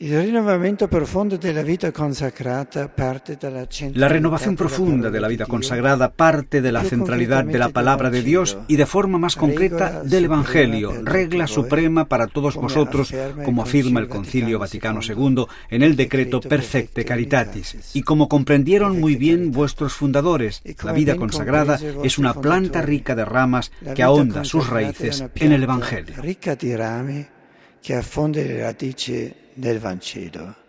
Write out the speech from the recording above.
La renovación profunda de la vida consagrada parte de la centralidad de la palabra de Dios y de forma más concreta del Evangelio, regla suprema para todos vosotros, como afirma el Concilio Vaticano II en el decreto Perfecte Caritatis, y como comprendieron muy bien vuestros fundadores. La vida consagrada es una planta rica de ramas que ahonda sus raíces en el Evangelio. Ricca di rami che affonda le radici del Vangelo.